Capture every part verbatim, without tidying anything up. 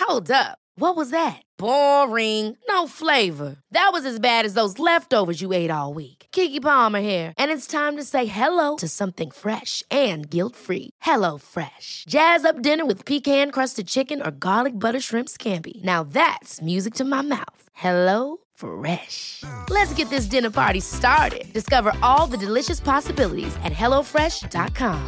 Hold up. What was that? Boring. No flavor. That was as bad as those leftovers you ate all week. Keke Palmer here, and it's time to say hello to something fresh and guilt-free. Hello Fresh. Jazz up dinner with pecan-crusted chicken or garlic butter shrimp scampi. Now that's music to my mouth. Hello Fresh. Let's get this dinner party started. Discover all the delicious possibilities at hello fresh dot com.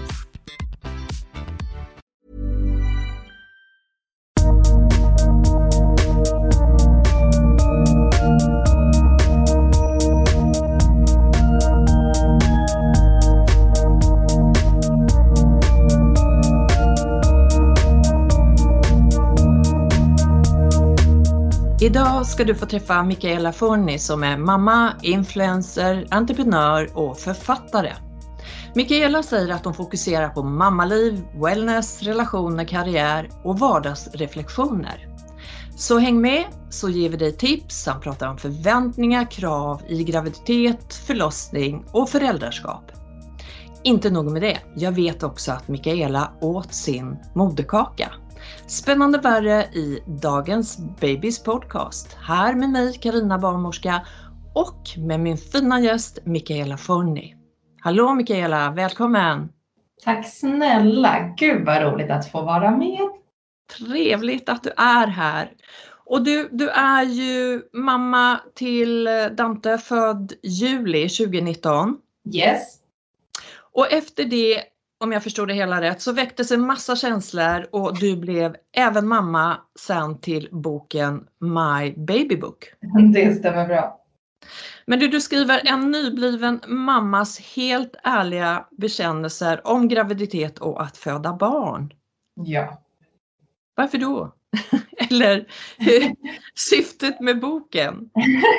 Idag ska du få träffa Michaela Forni som är mamma, influencer, entreprenör och författare. Michaela säger att hon fokuserar på mammaliv, wellness, relationer, karriär och vardagsreflektioner. Så häng med så ger vi dig tips samt pratar om förväntningar, krav i graviditet, förlossning och föräldraskap. Inte nog med det, jag vet också att Michaela åt sin moderkaka. Spännande värre i dagens Babys podcast. Här med mig Carina barnmorska och med min fina gäst Michaela Forni. Hallå Michaela, välkommen! Tack snälla, gud vad roligt att få vara med. Trevligt att du är här. Och du, du är ju mamma till Dante, född juli tjugonitton. Yes. Och efter det, om jag förstår det hela rätt, så väcktes en massa känslor och du blev även mamma sen till boken My Baby Book. Det stämmer bra. Men du, du skriver en nybliven mammas helt ärliga bekännelser om graviditet och att föda barn. Ja. Varför då? Eller hur, syftet med boken?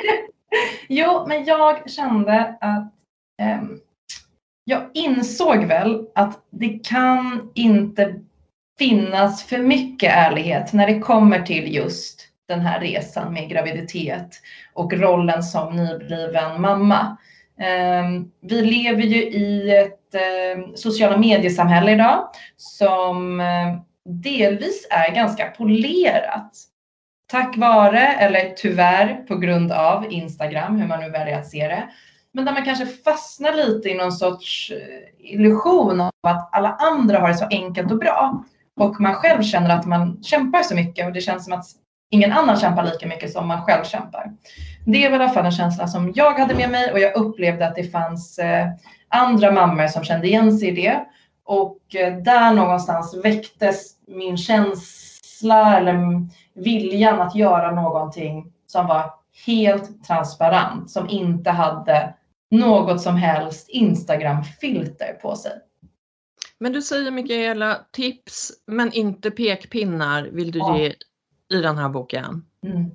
Jo, men jag kände att um, jag insåg väl att det kan inte finnas för mycket ärlighet när det kommer till just den här resan med graviditet och rollen som nybliven mamma. Um, vi lever ju i ett um, sociala mediesamhälle idag som um, delvis är ganska polerat. Tack vare, eller tyvärr på grund av Instagram, hur man nu väljer att se det. Men där man kanske fastnar lite i någon sorts illusion av att alla andra har det så enkelt och bra. Och man själv känner att man kämpar så mycket och det känns som att ingen annan kämpar lika mycket som man själv kämpar. Det var i alla fall en känsla som jag hade med mig och jag upplevde att det fanns eh, andra mammor som kände igen sig i det. Och eh, där någonstans väcktes min känsla eller viljan att göra någonting som var helt transparent, som inte hade något som helst Instagram-filter på sig. Men du säger Michaela, tips men inte pekpinnar vill du Ja. ge i den här boken. Mm.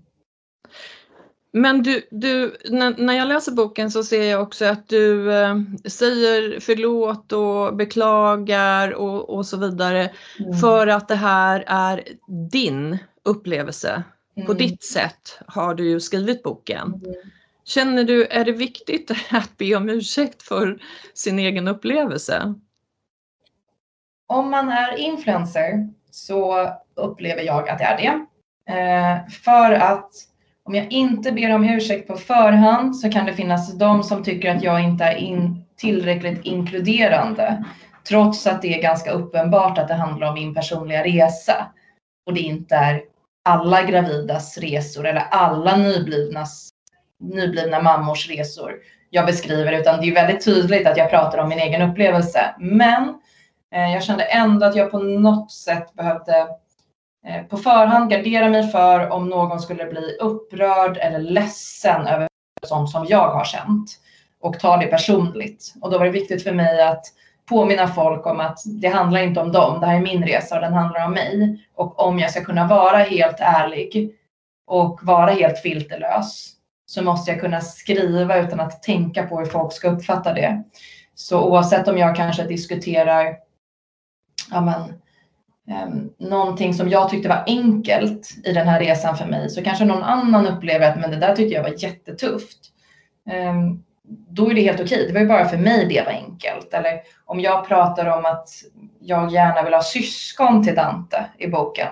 Men du, du, när, när jag läser boken så ser jag också att du eh, säger förlåt och beklagar och, och så vidare. Mm. För att det här är din upplevelse. Mm. På ditt sätt har du ju skrivit boken. Mm. Känner du, är det viktigt att be om ursäkt för sin egen upplevelse? Om man är influencer så upplever jag att det är det. Eh, för att om jag inte ber om ursäkt på förhand så kan det finnas de som tycker att jag inte är in, tillräckligt inkluderande. Trots att det är ganska uppenbart att det handlar om min personliga resa. Och det inte är alla gravidas resor eller alla nyblivnas, nyblivna mammors resor jag beskriver. Utan det är väldigt tydligt att jag pratar om min egen upplevelse. Men eh, jag kände ändå att jag på något sätt behövde på förhand gardera mig för om någon skulle bli upprörd eller ledsen över sånt som jag har känt och ta det personligt. Och då var det viktigt för mig att påminna folk om att det handlar inte om dem. Det här är min resa och den handlar om mig. Och om jag ska kunna vara helt ärlig och vara helt filterlös så måste jag kunna skriva utan att tänka på hur folk ska uppfatta det. Så oavsett om jag kanske diskuterar ja men, Um, någonting som jag tyckte var enkelt i den här resan för mig så kanske någon annan upplever att men det där tyckte jag var jättetufft. Um, då är det helt okej. Det var ju bara för mig det var enkelt. Eller om jag pratar om att jag gärna vill ha syskon till Dante i boken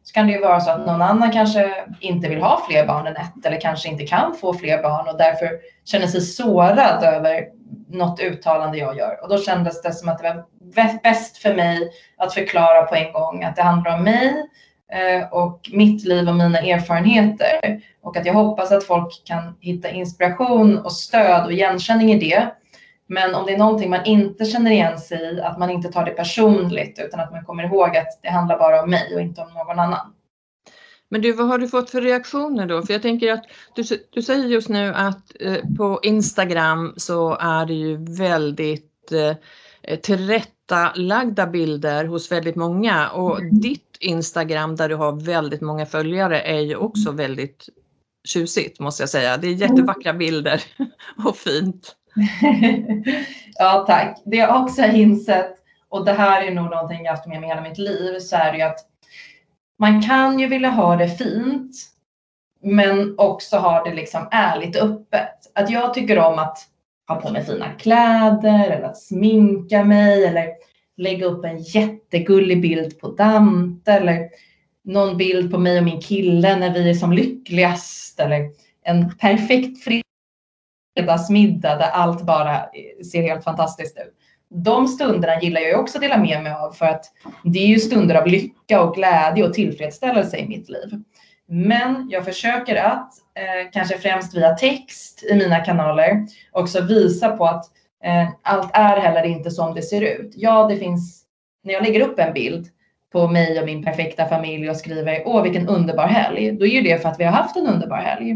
Så kan det ju vara så att någon annan kanske inte vill ha fler barn än ett eller kanske inte kan få fler barn och därför känner sig sårad över något uttalande jag gör. Och då kändes det som att det var bäst för mig att förklara på en gång att det handlar om mig och mitt liv och mina erfarenheter. Och att jag hoppas att folk kan hitta inspiration och stöd och igenkänning i det. Men om det är någonting man inte känner igen sig i, att man inte tar det personligt utan att man kommer ihåg att det handlar bara om mig och inte om någon annan. Men du, vad har du fått för reaktioner då? För jag tänker att du, du säger just nu att eh, på Instagram så är det ju väldigt eh, tillrättalagda bilder hos väldigt många. Och mm. ditt Instagram där du har väldigt många följare är ju också väldigt tjusigt, måste jag säga. Det är jättevackra bilder och fint. Ja, tack. Det jag också har insett, och det här är nog någonting jag haft med mig hela mitt liv, så är det ju att man kan ju vilja ha det fint, men också ha det liksom ärligt öppet. Att jag tycker om att ha på mig fina kläder, eller att sminka mig, eller lägga upp en jättegullig bild på Dante, eller någon bild på mig och min kille när vi är som lyckligast, eller en perfekt fredagsmiddag där allt bara ser helt fantastiskt ut. De stunderna gillar jag också att dela med mig av, för att det är ju stunder av lycka och glädje och tillfredsställelse i mitt liv. Men jag försöker att, eh, kanske främst via text i mina kanaler, också visa på att eh, allt är heller inte som det ser ut. Ja, det finns, när jag lägger upp en bild på mig och min perfekta familj och skriver åh vilken underbar helg, då är ju det för att vi har haft en underbar helg.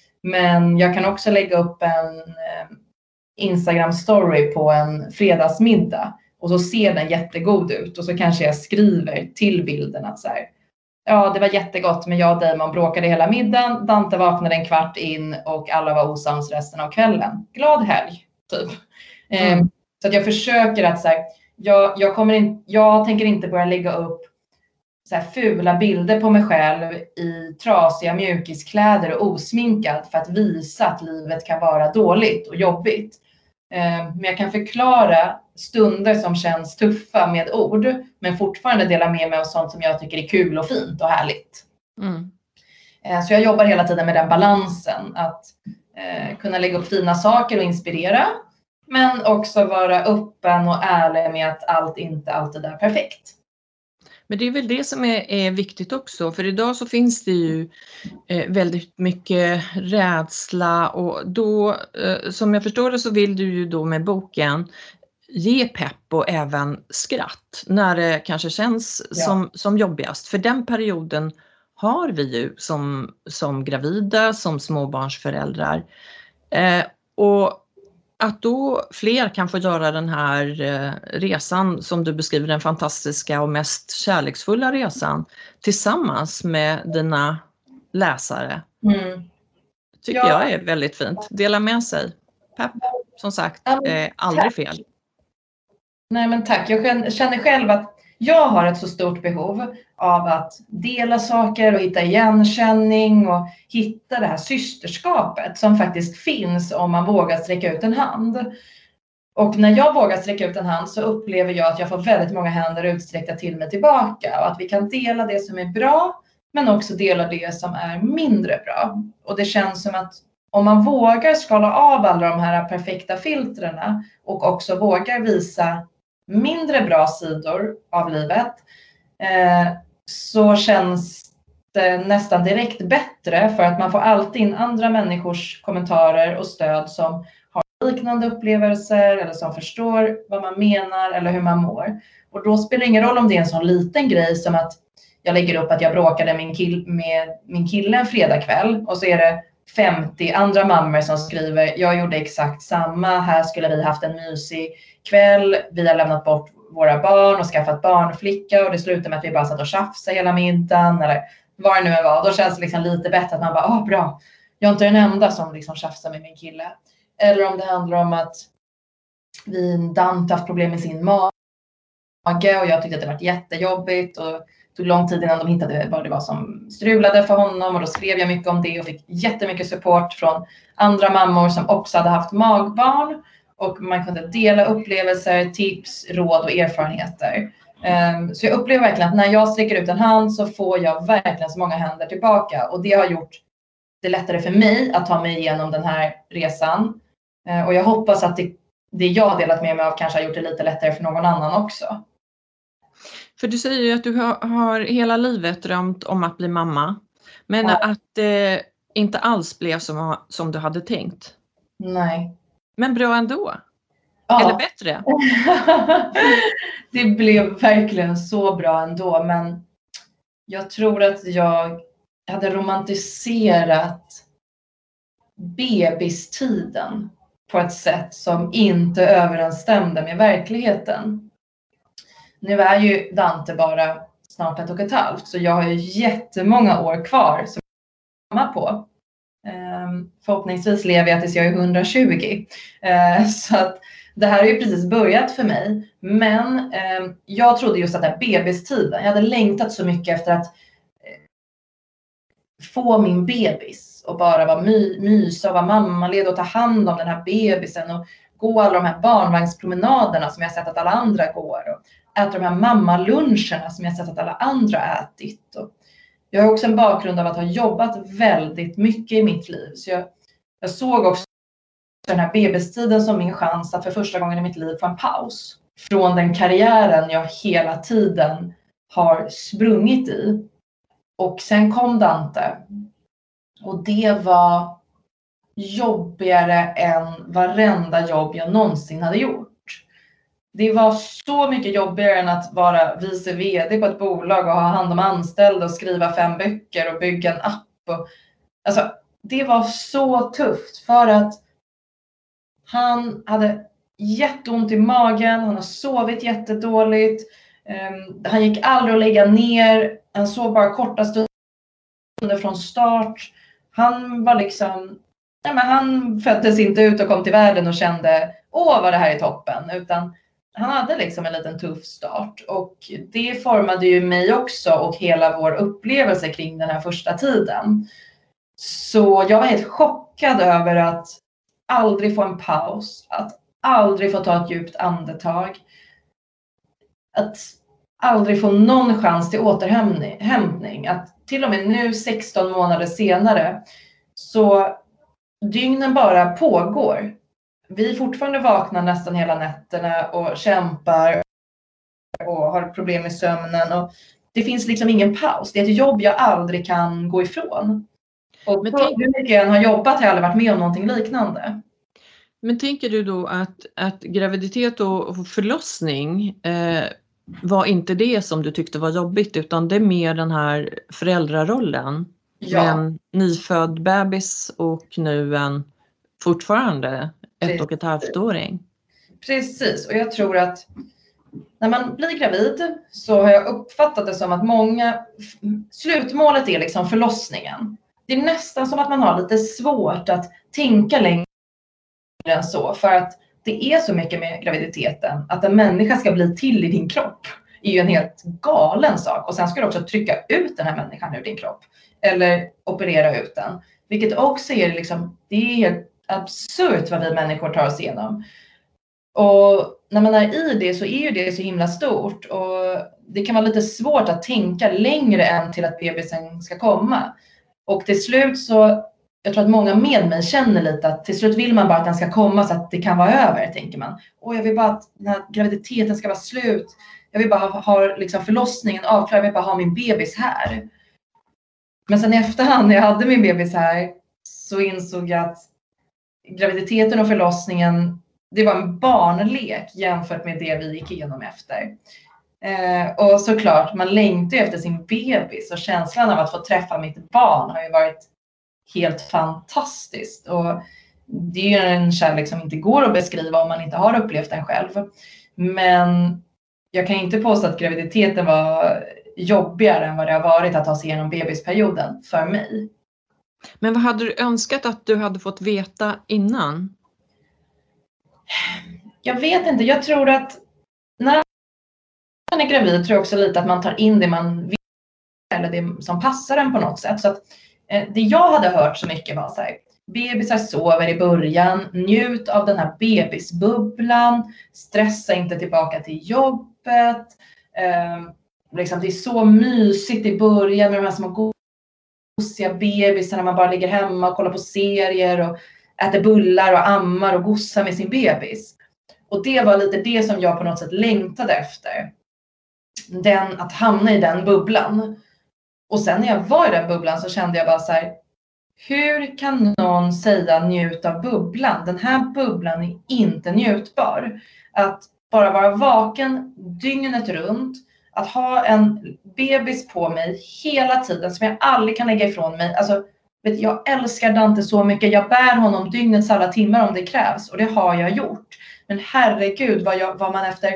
Men jag kan också lägga upp en eh, Instagram story på en fredagsmiddag och så ser den jättegod ut och så kanske jag skriver till bilden att så här, ja det var jättegott men jag och Damon bråkade hela middagen, Dante vaknade en kvart in och alla var osams resten av kvällen. Glad helg typ. Mm. Eh, så att jag försöker att så här, jag, jag, kommer in, jag tänker inte börja lägga upp så här fula bilder på mig själv i trasiga mjukiskläder och osminkad för att visa att livet kan vara dåligt och jobbigt. Men jag kan förklara stunder som känns tuffa med ord, men fortfarande dela med mig av sånt som jag tycker är kul och fint och härligt. Mm. Så jag jobbar hela tiden med den balansen, att eh, kunna lägga upp fina saker och inspirera, men också vara öppen och ärlig med att allt inte alltid är perfekt. Men det är väl det som är, är viktigt också, för idag så finns det ju eh, väldigt mycket rädsla och då, eh, som jag förstår det så vill du ju då med boken ge pepp och även skratt när det kanske känns ja. som, som jobbigast. För den perioden har vi ju som, som gravida, som småbarnsföräldrar. Eh, och att då fler kan få göra den här eh, resan som du beskriver, den fantastiska och mest kärleksfulla resan tillsammans med dina läsare. Mm. Tycker ja. jag är väldigt fint. Dela med sig. Pepp, som sagt, eh, aldrig fel. Nej men tack. Jag känner själv att jag har ett så stort behov av att dela saker och hitta igenkänning och hitta det här systerskapet som faktiskt finns om man vågar sträcka ut en hand. Och när jag vågar sträcka ut en hand så upplever jag att jag får väldigt många händer utsträckta till mig tillbaka. Och att vi kan dela det som är bra men också dela det som är mindre bra. Och det känns som att om man vågar skala av alla de här perfekta filtrerna och också vågar visa mindre bra sidor av livet, eh, så känns det nästan direkt bättre, för att man får alltid in andra människors kommentarer och stöd som har liknande upplevelser eller som förstår vad man menar eller hur man mår. Och då spelar det ingen roll om det är en sån liten grej som att jag lägger upp att jag bråkade med min, kill- med min kille en fredagkväll och så är det femtio andra mammor som skriver jag gjorde exakt samma, här skulle vi haft en mysig kväll, vi har lämnat bort våra barn och skaffat barnflicka och det slutar med att vi bara satt och tjafsade hela middagen eller vad det nu var. Då känns det liksom lite bättre att man bara, åh bra, jag är inte den enda som liksom tjafsar med min kille. Eller om det handlar om att vi Dante haft problem med sin mage och jag tyckte att det var jättejobbigt och det tog lång tid innan de hittade vad det var som strulade för honom och då skrev jag mycket om det och fick jättemycket support från andra mammor som också hade haft magbarn och man kunde dela upplevelser, tips, råd och erfarenheter. Um, så jag upplever verkligen att när jag sträcker ut en hand så får jag verkligen så många händer tillbaka. Och det har gjort det lättare för mig att ta mig igenom den här resan. Uh, och jag hoppas att det, det jag har delat med mig av kanske har gjort det lite lättare för någon annan också. För du säger ju att du har, har hela livet drömt om att bli mamma. Men Ja. att det inte alls blev som, som du hade tänkt. Nej. Men bra ändå. Ja. Eller bättre. Det blev verkligen så bra ändå. Men jag tror att jag hade romantiserat bebistiden på ett sätt som inte överensstämde med verkligheten. Nu är ju Dante bara snart ett och ett halvt. Så jag har ju jättemånga år kvar som jag är på. Um, förhoppningsvis lever jag tills jag är hundratjugo. Uh, så att det här har ju precis börjat för mig. Men um, jag trodde just att den här bebistiden. Jag hade längtat så mycket efter att uh, få min bebis. Och bara vara my, mysa och vara mammaledig och ta hand om den här bebisen. Och gå alla de här barnvagnspromenaderna som jag sett att alla andra går. Och äta de här mammaluncherna som jag sett att alla andra ätit. Och jag har också en bakgrund av att ha jobbat väldigt mycket i mitt liv. Så jag, jag såg också den här bebistiden som min chans att för första gången i mitt liv få en paus. Från den karriären jag hela tiden har sprungit i. Och sen kom Dante. Och det var jobbigare än varenda jobb jag någonsin hade gjort. Det var så mycket jobbigare än att vara vice vd på ett bolag och ha hand om anställda och skriva fem böcker och bygga en app. Och, alltså, det var så tufft för att han hade jätteont i magen, han har sovit jättedåligt, um, han gick aldrig att lägga ner, han sov bara korta stunder från start. Han var liksom, nej men han föddes inte ut och kom till världen och kände, åh vad det här är toppen, utan han hade liksom en liten tuff start och det formade ju mig också och hela vår upplevelse kring den här första tiden. Så jag var helt chockad över att aldrig få en paus, att aldrig få ta ett djupt andetag, att aldrig få någon chans till återhämtning. Att till och med nu sexton månader senare så dygnen bara pågår. Vi är fortfarande vakna nästan hela nätterna och kämpar och har problem med sömnen. Och det finns liksom ingen paus. Det är ett jobb jag aldrig kan gå ifrån. Och Men tänk... hur mycket jag än har jobbat har jag aldrig varit med om någonting liknande. Men tänker du då att, att graviditet och förlossning eh, var inte det som du tyckte var jobbigt, utan det är mer den här föräldrarollen? Ja. Med en nyfödd bebis och nu en fortfarande ett och ett halvt åring. Precis, och jag tror att när man blir gravid så har jag uppfattat det som att många, slutmålet är liksom förlossningen. Det är nästan som att man har lite svårt att tänka längre än så, för att det är så mycket med graviditeten. Att en människa ska bli till i din kropp är ju en helt galen sak. Och sen ska du också trycka ut den här människan ur din kropp. Eller operera ut den. Vilket också är liksom, det är helt absurt vad vi människor tar oss igenom. Och när man är i det så är ju det så himla stort. Och det kan vara lite svårt att tänka längre än till att bebisen ska komma. Och till slut så, jag tror att många med mig känner lite att till slut vill man bara att den ska komma så att det kan vara över, tänker man. Och jag vill bara att den här graviditeten ska vara slut. Jag vill bara ha, ha liksom förlossningen avklarad, jag vill bara ha min bebis här. Men sen i efterhand när jag hade min bebis här så insåg jag att graviditeten och förlossningen, det var en barnlek jämfört med det vi gick igenom efter. Eh, och såklart, man längtar efter sin bebis och känslan av att få träffa mitt barn har ju varit helt fantastiskt. Och det är ju en kärlek som inte går att beskriva om man inte har upplevt den själv. Men jag kan inte påstå att graviditeten var jobbigare än vad det har varit att ta sig igenom bebisperioden för mig. Men vad hade du önskat att du hade fått veta innan? Jag vet inte, jag tror att när man är gravid tror jag också lite att man tar in det man vill eller det som passar en på något sätt. Så att eh, det jag hade hört så mycket var så här: bebisar sover i början, njut av den här bebisbubblan, stressa inte tillbaka till jobbet, Eh, liksom, det är så mysigt i början med de här små gosiga bebisar när man bara ligger hemma och kollar på serier och äter bullar och ammar och gossar med sin bebis. Och det var lite det som jag på något sätt längtade efter. Den, att hamna i den bubblan. Och sen när jag var i den bubblan så kände jag bara så här: hur kan någon säga njut av bubblan? Den här bubblan är inte njutbar. Att bara vara vaken dygnet runt. Att ha en bebis på mig hela tiden som jag aldrig kan lägga ifrån mig. Alltså, vet, jag älskar Dante så mycket. Jag bär honom dygnets alla timmar om det krävs. Och det har jag gjort. Men herregud vad, jag, vad man efter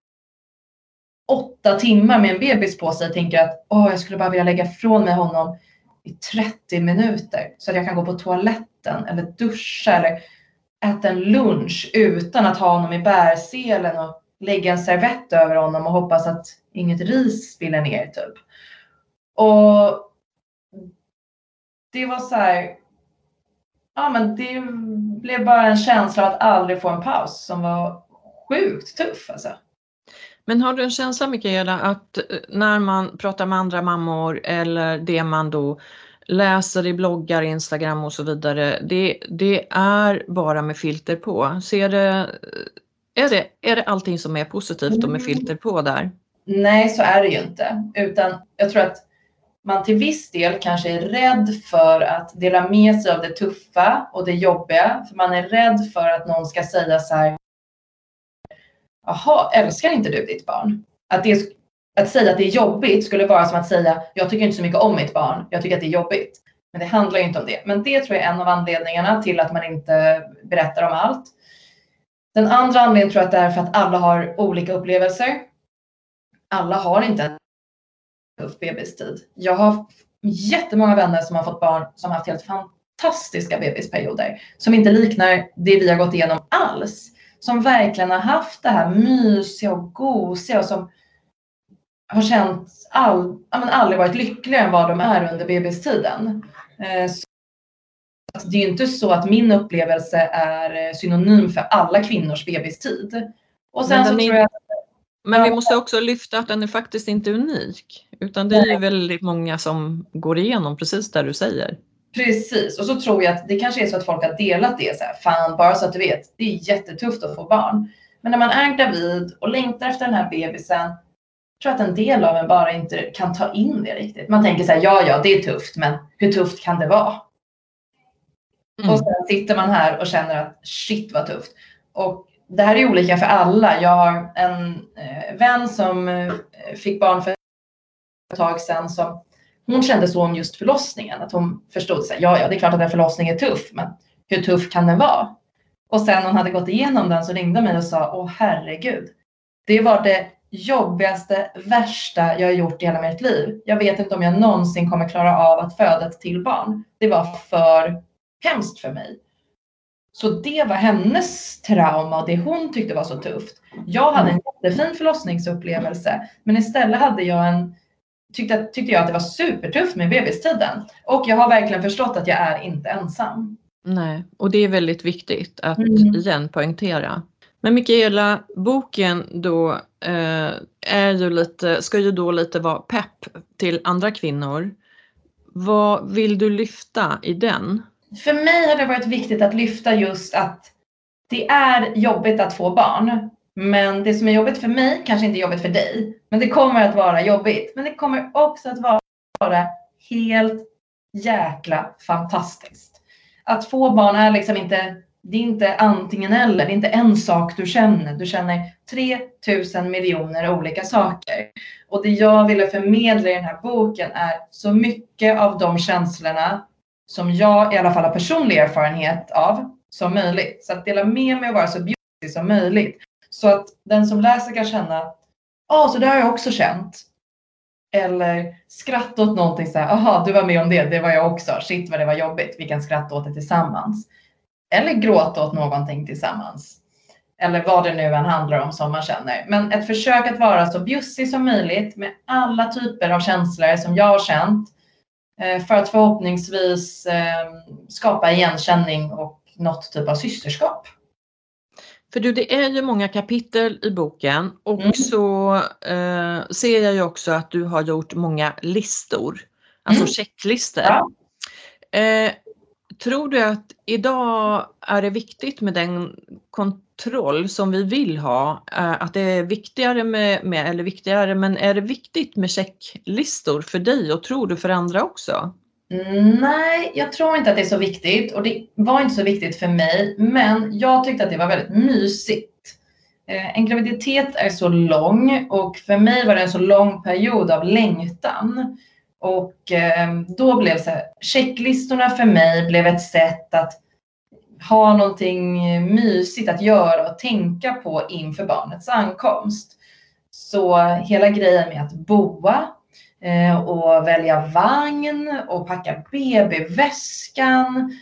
åtta timmar med en bebis på sig tänker att åh, jag skulle bara vilja lägga ifrån mig honom i trettio minuter. Så att jag kan gå på toaletten eller duscha eller äta en lunch utan att ha honom i bärselen och lägga en servett över honom och hoppas att inget ris spiller ner typ. Och det var så här, ja men det blev bara en känsla att aldrig få en paus som var sjukt tuff alltså. Men har du en känsla, Mikaela, att när man pratar med andra mammor eller det man då läser i bloggar, Instagram och så vidare, det, det är bara med filter på? Ser det, är, det, är det allting som är positivt och med filter på där? Nej, så är det ju inte. Utan jag tror att man till viss del kanske är rädd för att dela med sig av det tuffa och det jobbiga. För man är rädd för att någon ska säga så här: jaha, älskar inte du ditt barn? Att, det, att säga att det är jobbigt skulle vara som att säga: jag tycker inte så mycket om mitt barn, jag tycker att det är jobbigt. Men det handlar ju inte om det. Men det tror jag är en av anledningarna till att man inte berättar om allt. Den andra anledningen tror jag att det är för att alla har olika upplevelser. Alla har inte en tuff bebistid. Jag har jättemånga vänner som har fått barn som har haft helt fantastiska bebisperioder. Som inte liknar det vi har gått igenom alls. Som verkligen har haft det här mysiga och gosiga och som har känt all, ja, men aldrig varit lyckligare än vad de är under bebistiden. Eh, så det är ju inte så att min upplevelse är synonym för alla kvinnors bebistid. Och sen men så är, tror jag... Men vi måste också lyfta att den är faktiskt inte unik. Utan det är ju väldigt många som går igenom precis där du säger. Precis, och så tror jag att det kanske är så att folk har delat det så här, fan, bara så att du vet, det är jättetufft att få barn. Men när man är gravid och längtar efter den här bebisen, tror jag att en del av en bara inte kan ta in det riktigt. Man tänker så här, ja, ja, det är tufft, men hur tufft kan det vara? Mm. Och sen sitter man här och känner att shit vad tufft. Och det här är olika för alla. Jag har en eh, vän som eh, fick barn för ett tag sedan som hon kände så om just förlossningen. Att hon förstod sig. Ja, ja, det är klart att en förlossning är tuff. Men hur tuff kan den vara? Och sen hon hade gått igenom den så ringde mig och sa: åh herregud. Det var det jobbigaste, värsta jag har gjort i hela mitt liv. Jag vet inte om jag någonsin kommer klara av att föda ett till barn. Det var för hemskt för mig. Så det var hennes trauma och det hon tyckte var så tufft. Jag hade en jättefin förlossningsupplevelse. Men istället hade jag en Tyckte, tyckte jag att det var supertufft med bebistiden. Och jag har verkligen förstått att jag är inte ensam. Nej, och det är väldigt viktigt att mm. igen poängtera. Men Mikaela, boken då eh, är ju lite, ska ju då lite vara pepp till andra kvinnor. Vad vill du lyfta i den? För mig har det varit viktigt att lyfta just att det är jobbigt att få barn. Men det som är jobbigt för mig kanske inte är jobbigt för dig. Men det kommer att vara jobbigt. Men det kommer också att vara helt jäkla fantastiskt. Att få barn är liksom inte, det är inte antingen eller. Det är inte en sak du känner. Du känner tre tusen miljoner olika saker. Och det jag ville förmedla i den här boken är så mycket av de känslorna som jag i alla fall har personlig erfarenhet av som möjligt. Så att dela med mig och vara så bjussig som möjligt. Så att den som läser kan känna, ja, så det har jag också känt. Eller skratta åt någonting så här, aha, du var med om det, det var jag också. Shit vad det var jobbigt, vi kan skratta åt det tillsammans. Eller gråta åt någonting tillsammans. Eller vad det nu än handlar om som man känner. Men ett försök att vara så bjussig som möjligt med alla typer av känslor som jag har känt. För att förhoppningsvis skapa igenkänning och något typ av systerskap. För du, det är ju många kapitel i boken och Mm. så eh, ser jag ju också att du har gjort många listor, alltså Mm. checklistor. Ja. Eh, tror du att idag är det viktigt med den kontroll som vi vill ha, eh, att det är viktigare med, med, eller viktigare, men är det viktigt med checklistor för dig och tror du för andra också? Nej, jag tror inte att det är så viktigt och det var inte så viktigt för mig, men jag tyckte att det var väldigt mysigt. Eh, En graviditet är så lång och för mig var det en så lång period av längtan. Och eh, då blev så här, checklistorna för mig blev ett sätt att ha någonting mysigt att göra och tänka på inför barnets ankomst. Så hela grejen med att boa eh, och välja vagn och packa B B-väskan.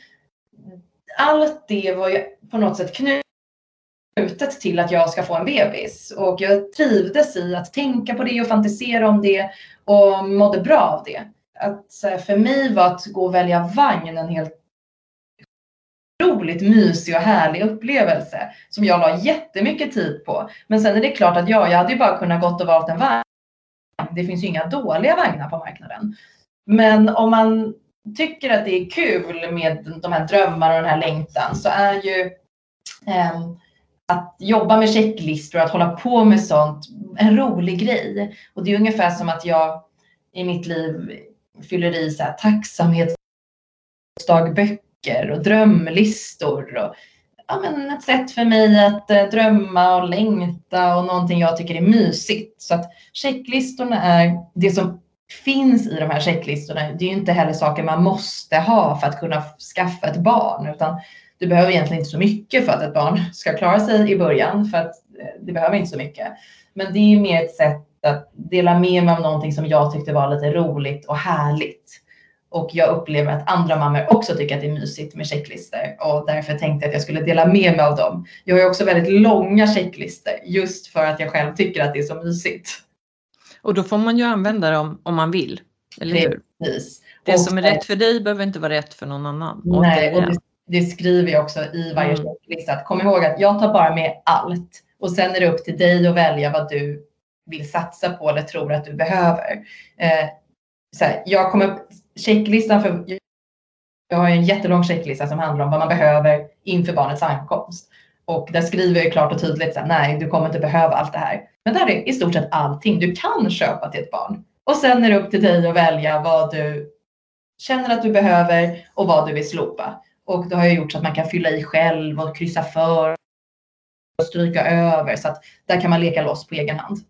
Allt det var ju på något sätt knutet till att jag ska få en bebis. Och jag trivdes i att tänka på det och fantisera om det och mådde bra av det. Att så här, för mig var att gå och välja vagn en helt roligt mysig och härlig upplevelse som jag la jättemycket tid på. Men sen är det klart att jag, jag hade ju bara kunnat gått och valt en vagn. Det finns ju inga dåliga vagnar på marknaden. Men om man tycker att det är kul med de här drömmarna och den här längtan så är ju eh, att jobba med checklistor och att hålla på med sånt en rolig grej. Och det är ungefär som att jag i mitt liv fyller i så här tacksamhetsdagböcker och drömlistor och ja, men ett sätt för mig att eh, drömma och längta och någonting jag tycker är mysigt. Så att checklistorna är det som finns i de här checklistorna. Det är ju inte heller saker man måste ha för att kunna skaffa ett barn, utan du behöver egentligen inte så mycket för att ett barn ska klara sig i början, för att eh, det behöver inte så mycket. Men det är mer ett sätt att dela med mig av någonting som jag tyckte var lite roligt och härligt. Och jag upplever att andra mammor också tycker att det är mysigt med checklistor. Och därför tänkte jag att jag skulle dela med mig av dem. Jag har också väldigt långa checklistor. Just för att jag själv tycker att det är så mysigt. Och då får man ju använda dem om man vill. Eller hur? Precis. Det och, som är rätt för dig behöver inte vara rätt för någon annan. Nej, och det, det skriver jag också i varje Mm. checklista. Kom ihåg att jag tar bara med allt. Och sen är det upp till dig att välja vad du vill satsa på eller tror att du behöver. Eh, så här, jag kommer... Checklistan för, jag har en jättelång checklista som handlar om vad man behöver inför barnets ankomst. Och där skriver jag klart och tydligt så här, nej, du kommer inte behöva allt det här. Men där är i stort sett allting du kan köpa till ett barn. Och sen är det upp till dig att välja vad du känner att du behöver och vad du vill slopa. Och då har jag gjort så att man kan fylla i själv och kryssa för och stryka över. Så att där kan man leka loss på egen hand.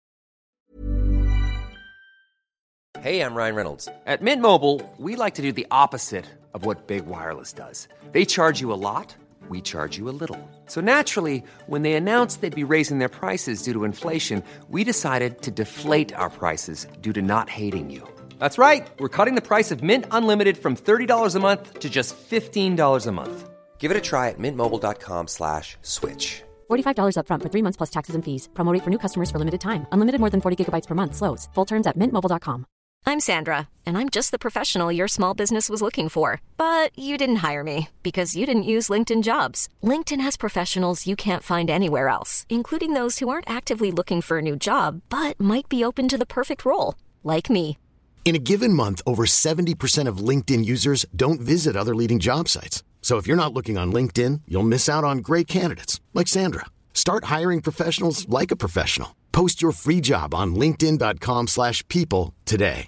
Hey, I'm Ryan Reynolds. At Mint Mobile, we like to do the opposite of what Big Wireless does. They charge you a lot, we charge you a little. So naturally, when they announced they'd be raising their prices due to inflation, we decided to deflate our prices due to not hating you. That's right. We're cutting the price of Mint Unlimited from thirty dollars a month to just fifteen dollars a month. Give it a try at mintmobile.com slash switch. forty-five dollars up front for three months plus taxes and fees. Promo rate for new customers for limited time. Unlimited more than forty gigabytes per month slows. Full terms at mint mobile dot com. I'm Sandra, and I'm just the professional your small business was looking for. But you didn't hire me because you didn't use LinkedIn Jobs. LinkedIn has professionals you can't find anywhere else, including those who aren't actively looking for a new job, but might be open to the perfect role, like me. In a given month, over seventy percent of LinkedIn users don't visit other leading job sites. So if you're not looking on LinkedIn, you'll miss out on great candidates like Sandra. Start hiring professionals like a professional. Post your free job on linkedin dot com slash people today.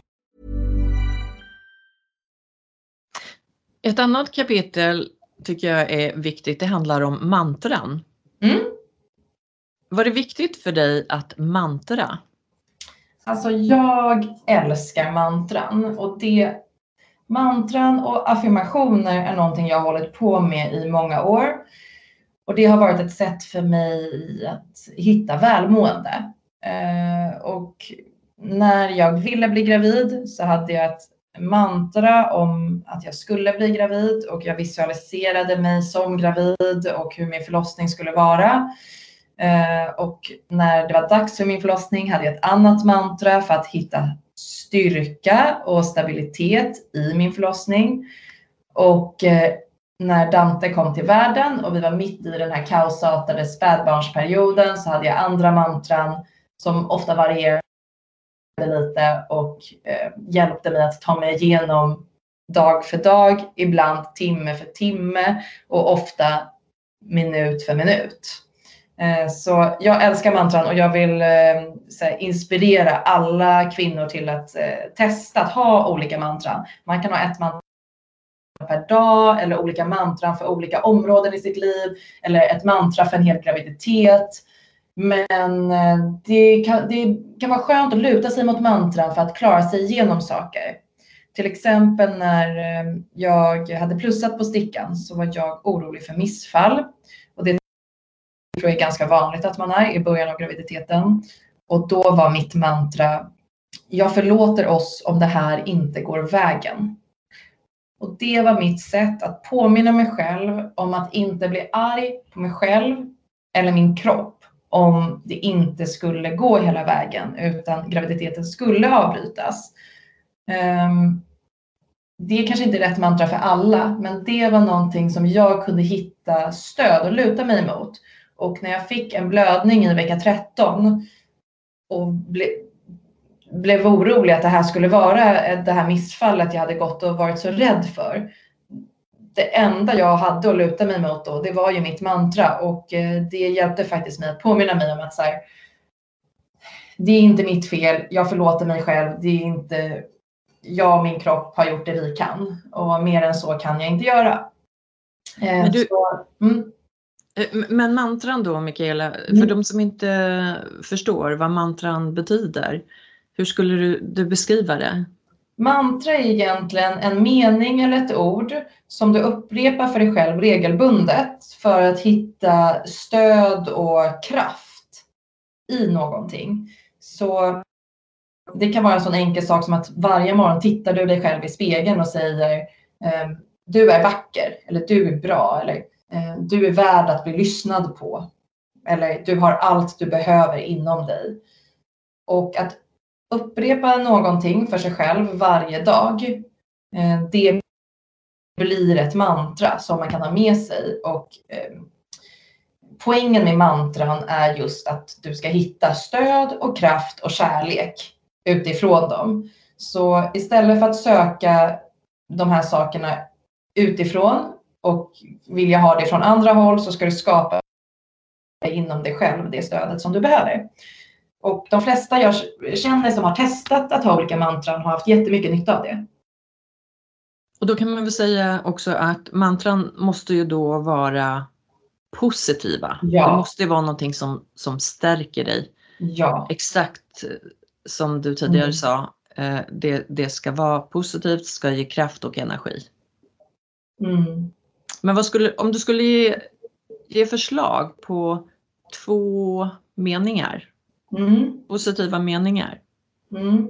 Ett annat kapitel tycker jag är viktigt. Det handlar om mantran. Mm. Var det viktigt för dig att mantra? Alltså jag älskar mantran och det mantran och affirmationer är någonting jag har hållit på med i många år. Och det har varit ett sätt för mig att hitta välmående. Eh, och när jag ville bli gravid så hade jag ett mantra om att jag skulle bli gravid och jag visualiserade mig som gravid och hur min förlossning skulle vara. Eh, och när det var dags för min förlossning hade jag ett annat mantra för att hitta styrka och stabilitet i min förlossning. Och eh, när Dante kom till världen och vi var mitt i den här kaosartade spädbarnsperioden, så hade jag andra mantran som ofta varierade lite och eh, hjälpte mig att ta mig igenom dag för dag, ibland timme för timme och ofta minut för minut. Eh, så jag älskar mantran och jag vill eh, så inspirera alla kvinnor till att eh, testa att ha olika mantran. Man kan ha ett mantra per dag eller olika mantran för olika områden i sitt liv eller ett mantra för en hel graviditet. Men det kan, det kan vara skönt att luta sig mot mantran för att klara sig igenom saker. Till exempel när jag hade plussat på stickan så var jag orolig för missfall. Och det tror jag är ganska vanligt att man är i början av graviditeten. Och då var mitt mantra: jag förlåter oss om det här inte går vägen. Och det var mitt sätt att påminna mig själv om att inte bli arg på mig själv eller min kropp om det inte skulle gå hela vägen utan graviditeten skulle avbrytas. Um, det kanske inte är rätt mantra för alla, men det var någonting som jag kunde hitta stöd och luta mig emot. Och när jag fick en blödning i vecka tretton och ble, blev orolig att det här skulle vara det här missfallet jag hade gått och varit så rädd för. Det enda jag hade att luta mig mot då, det var ju mitt mantra. Och det hjälpte faktiskt mig att påminna mig om att så här, det är inte mitt fel, jag förlåter mig själv. Det är inte, jag och min kropp har gjort det vi kan. Och mer än så kan jag inte göra. Men, du, så, mm. men mantran då, Mikaela, för mm. de som inte förstår vad mantran betyder, hur skulle du, du beskriva det? Mantra är egentligen en mening eller ett ord som du upprepar för dig själv regelbundet för att hitta stöd och kraft i någonting. Så det kan vara en sån enkel sak som att varje morgon tittar du dig själv i spegeln och säger du är vacker, eller du är bra, eller du är värd att bli lyssnad på, eller du har allt du behöver inom dig. Och att upprepa någonting för sig själv varje dag, det blir ett mantra som man kan ha med sig. Och eh, poängen med mantran är just att du ska hitta stöd och kraft och kärlek utifrån dem. Så istället för att söka de här sakerna utifrån och vilja ha det från andra håll, så ska du skapa inom dig själv det stödet som du behöver. Och de flesta jag känner som har testat att ha olika mantran har haft jättemycket nytta av det. Och då kan man väl säga också att mantran måste ju då vara positiva. Ja. Det måste vara någonting som, som stärker dig. Ja. Exakt som du tidigare mm. sa. Det, det ska vara positivt, ska ge kraft och energi. Mm. Men vad skulle, om du skulle ge, ge förslag på två meningar. Mm. Positiva meningar. Mm.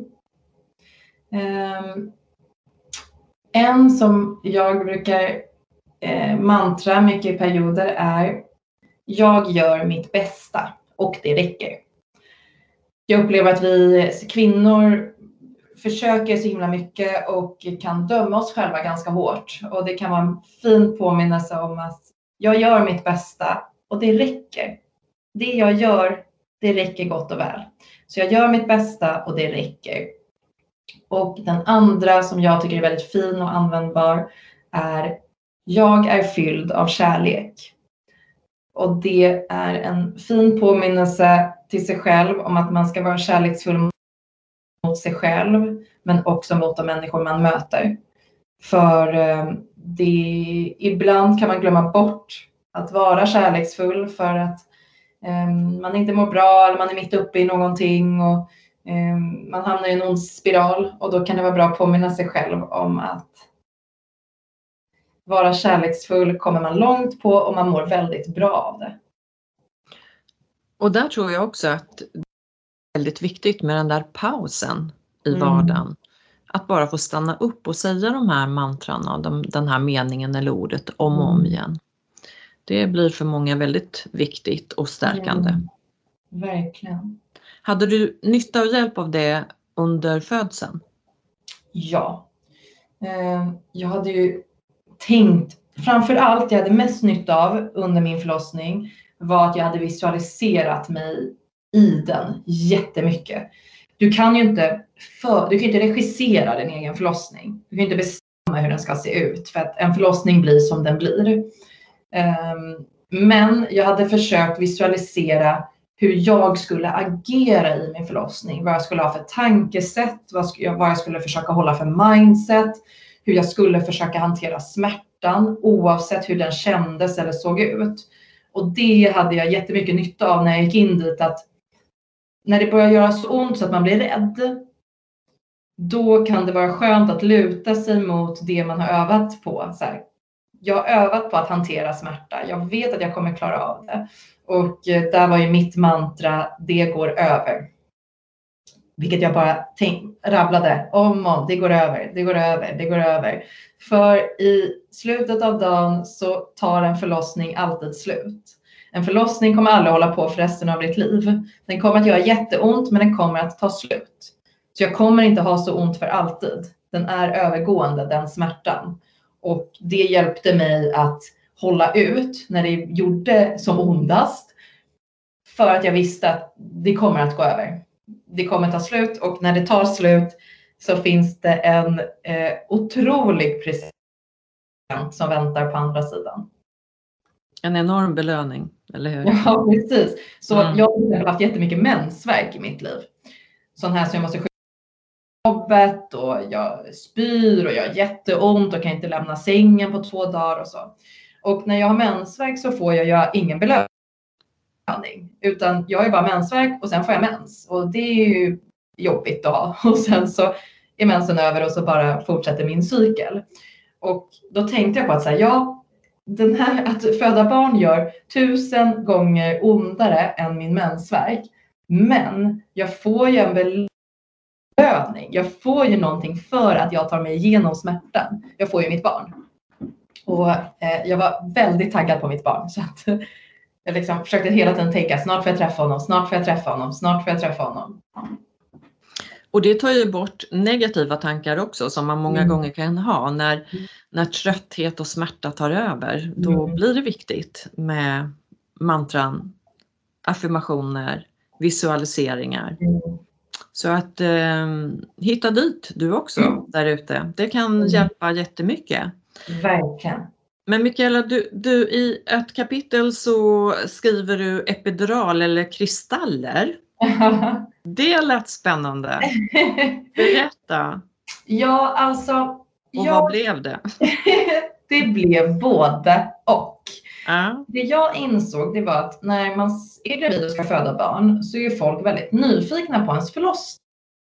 Um, en som jag brukar eh, mantra mycket i perioder är: jag gör mitt bästa och det räcker. Jag upplever att vi kvinnor försöker så himla mycket och kan döma oss själva ganska hårt. Och det kan vara en fin påminnelse om att jag gör mitt bästa och det räcker. Det jag gör, det räcker gott och väl. Så jag gör mitt bästa och det räcker. Och den andra som jag tycker är väldigt fin och användbar är: jag är fylld av kärlek. Och det är en fin påminnelse till sig själv om att man ska vara kärleksfull mot sig själv, men också mot de människor man möter. För det, ibland kan man glömma bort att vara kärleksfull för att um, man inte mår bra eller man är mitt uppe i någonting och um, man hamnar i en ond spiral. Och då kan det vara bra att påminna sig själv om att vara kärleksfull kommer man långt på och man mår väldigt bra av det. Och där tror jag också att det är väldigt viktigt med den där pausen i Mm. vardagen. Att bara få stanna upp och säga de här mantrarna, de, den här meningen eller ordet om och om igen. Det blir för många väldigt viktigt och stärkande. Mm. Verkligen. Hade du nytta och hjälp av det under födseln? Ja. Jag hade ju tänkt framför allt jag hade mest nytta av under min förlossning var att jag hade visualiserat mig i den jättemycket. Du kan ju inte, för, du kan inte regissera din egen förlossning. Du kan inte bestämma hur den ska se ut, för att en förlossning blir som den blir. Um, men jag hade försökt visualisera hur jag skulle agera i min förlossning. Vad jag skulle ha för tankesätt, vad jag, vad jag skulle försöka hålla för mindset. Hur jag skulle försöka hantera smärtan oavsett hur den kändes eller såg ut. Och det hade jag jättemycket nytta av när jag gick in dit, att när det börjar göra så ont så att man blir rädd, då kan det vara skönt att luta sig mot det man har övat på. Så här, jag har övat på att hantera smärta. Jag vet att jag kommer klara av det. Och där var ju mitt mantra, det går över. Vilket jag bara tänk, rabblade om och om. Det går över, det går över, det går över. För i slutet av dagen så tar en förlossning alltid slut. En förlossning kommer aldrig hålla på för resten av ditt liv. Den kommer att göra jätteont, men den kommer att ta slut. Så jag kommer inte ha så ont för alltid. Den är övergående, den smärtan. Och det hjälpte mig att hålla ut när det gjorde som ondast. För att jag visste att det kommer att gå över. Det kommer att ta slut, och när det tar slut så finns det en eh, otrolig present som väntar på andra sidan. En enorm belöning, eller hur? Ja, precis. Så mm. jag har haft jättemycket mensvärk i mitt liv. Sån här som jag måste skjuta jobbet, och jag spyr och jag har jätteont och kan inte lämna sängen på två dagar och så. Och när jag har mensvärk så får jag, jag ingen belöning. Utan jag är bara mensvärk och sen får jag mens. Och det är ju jobbigt att ha. Och sen så är mensen över och så bara fortsätter min cykel. Och då tänkte jag på att säga, ja, den här, att föda barn gör tusen gånger ondare än min mensvärk. Men jag får ju en belöning. Jag får ju någonting för att jag tar mig igenom smärtan. Jag får ju mitt barn. Och eh, jag var väldigt taggad på mitt barn. Så att jag liksom försökte hela tiden tänka, snart får jag träffa honom, snart får jag träffa honom, snart får jag träffa honom. Och det tar ju bort negativa tankar också, som man många mm. gånger kan ha. När, mm. när trötthet och smärta tar över, då mm. blir det viktigt med mantran, affirmationer, visualiseringar. Mm. Så att eh, hitta dit du också mm. där ute. Det kan mm. hjälpa jättemycket. Verkligen. Men Mikaela, du, du i ett kapitel så skriver du epidural eller kristaller. Det lät spännande. Berätta. Ja, alltså. Och jag... vad blev det? Det blev både och. Uh. Det jag insåg, det var att när man är gravid och ska föda barn så är folk väldigt nyfikna på ens förlossning.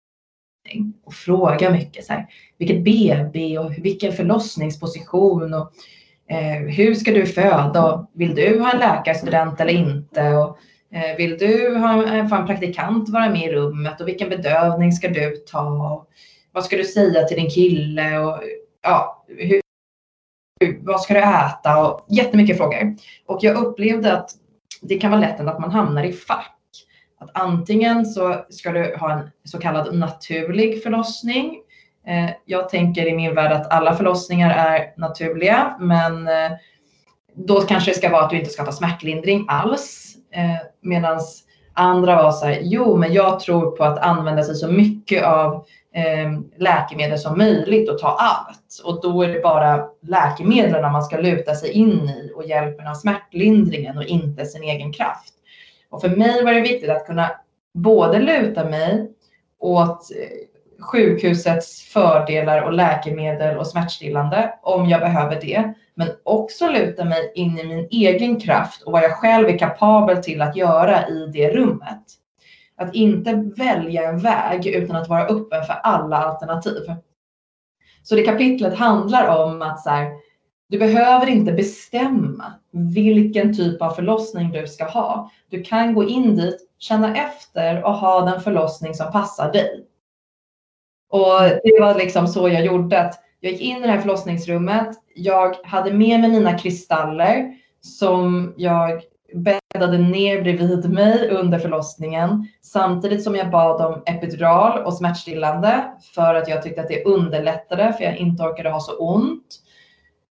Och frågar mycket så här, vilket B B och vilken förlossningsposition och eh, hur ska du föda, och vill du ha en läkarstudent eller inte, och eh, vill du ha en, få en praktikant vara med i rummet, och vilken bedövning ska du ta, och vad ska du säga till din kille, och ja, hur, vad ska du äta, och jättemycket frågor. Och jag upplevde att det kan vara lätt att man hamnar i fack. Att antingen så ska du ha en så kallad naturlig förlossning. Eh, jag tänker i min värld att alla förlossningar är naturliga. Men eh, då kanske det ska vara att du inte ska ta smärtlindring alls. Eh, Medan andra var så här, jo men jag tror på att använda sig så mycket av eh, läkemedel som möjligt och ta allt. Och då är det bara läkemedlen man ska luta sig in i och hjälpen av smärtlindringen och inte sin egen kraft. Och för mig var det viktigt att kunna både luta mig åt sjukhusets fördelar och läkemedel och smärtstillande om jag behöver det. Men också luta mig in i min egen kraft och vad jag själv är kapabel till att göra i det rummet. Att inte välja en väg utan att vara öppen för alla alternativ. Så det kapitlet handlar om att så här, du behöver inte bestämma vilken typ av förlossning du ska ha. Du kan gå in dit, känna efter och ha den förlossning som passar dig. Och det var liksom så jag gjorde. Att jag gick in i det här förlossningsrummet. Jag hade med mig mina kristaller som jag bäddade ner bredvid mig under förlossningen. Samtidigt som jag bad om epidural och smärtstillande för att jag tyckte att det underlättade för jag inte orkade ha så ont.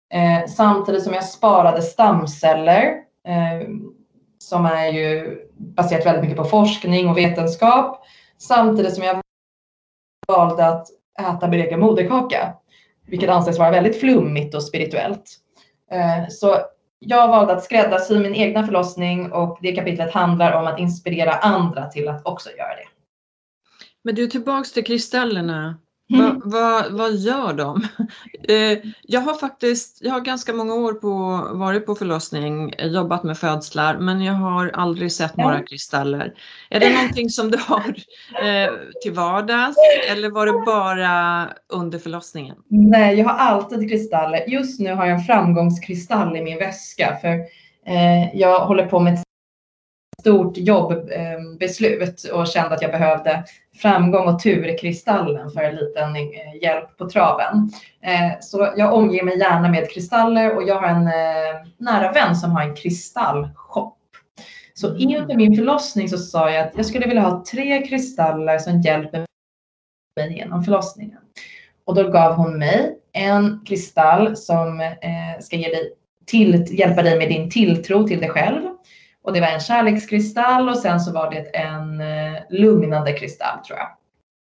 Eh, samtidigt som jag sparade stamceller eh, som är ju baserat väldigt mycket på forskning och vetenskap. Samtidigt som jag valde att äta min egen moderkaka, vilket anses vara väldigt flummigt och spirituellt. Eh, så jag valde att skräddarsy min egna förlossning, och det kapitlet handlar om att inspirera andra till att också göra det. Men du, tillbaks till kristallerna. Mm. Va, va, vad gör de? Eh, jag har faktiskt, jag har ganska många år på, varit på förlossning, jobbat med födslar, men jag har aldrig sett Ja. några kristaller. Är det någonting som du har eh, till vardags, eller var det bara under förlossningen? Nej, jag har alltid kristaller. Just nu har jag en framgångskristall i min väska, för eh, jag håller på med ett stort jobbbeslut eh, och kände att jag behövde framgång och tur i kristallen för en liten eh, hjälp på traven. Eh, så jag omger mig gärna med kristaller, och jag har en eh, nära vän som har en kristallshop. Så Mm. inför min förlossning så sa jag att jag skulle vilja ha tre kristaller som hjälper mig genom förlossningen. Och då gav hon mig en kristall som eh, ska ge dig till, hjälpa dig med din tilltro till dig själv. Och det var en kärlekskristall, och sen så var det en eh, lugnande kristall, tror jag.